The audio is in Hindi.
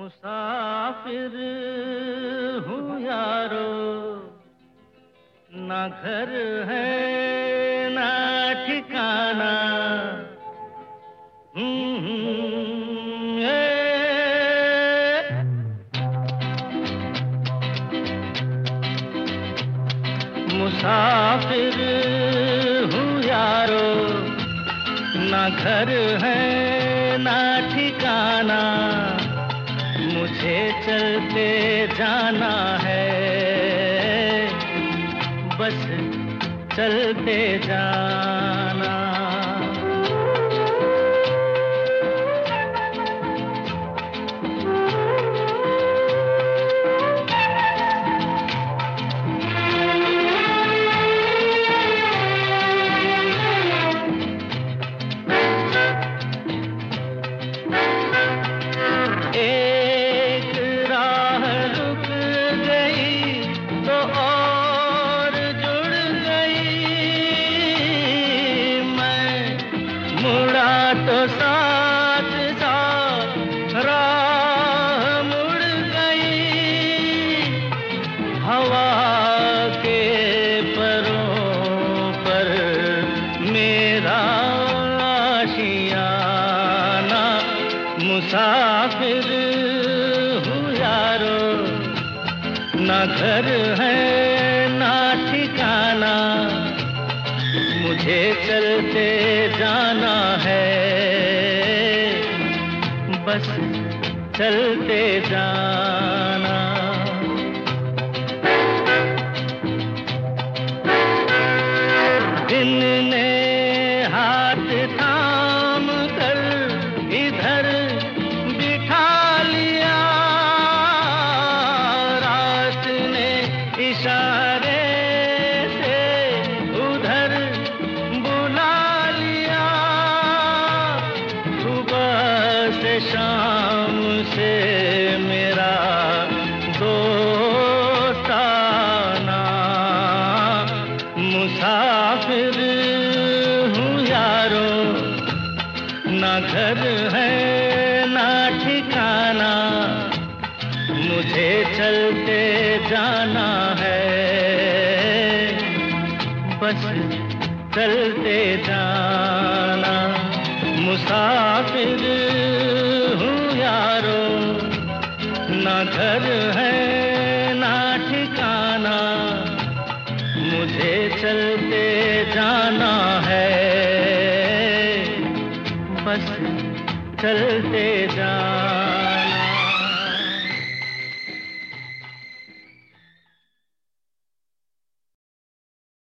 मुसाफिर हूँ यारो, ना घर है ना ठिकाना। मुसाफिर हूँ यारो, ना घर है ना ठिकाना। मुझे चलते जाना है, बस चलते जाना। तो साथ साथ राह मुड़ गई। हवा के परों पर मेरा आशियाना। मुसाफिर हूँ यारो, ना घर है ना ठिकाना। मुझे चलते जाना है, बस चलते जाना। दिन ने हाथ थाम कर इधर बिठा लिया, रात ने इशारे से उधर बुला लिया। सुबह से शाम से मेरा दोस्ताना। मुसाफिर हूँ यारो, ना घर है ना ठिकाना। मुझे चलते जाना है, बस चलते जाना। मुसाफिर हूँ यारो, ना घर है ना ठिकाना। मुझे चलते जाना है, बस चलते जाना।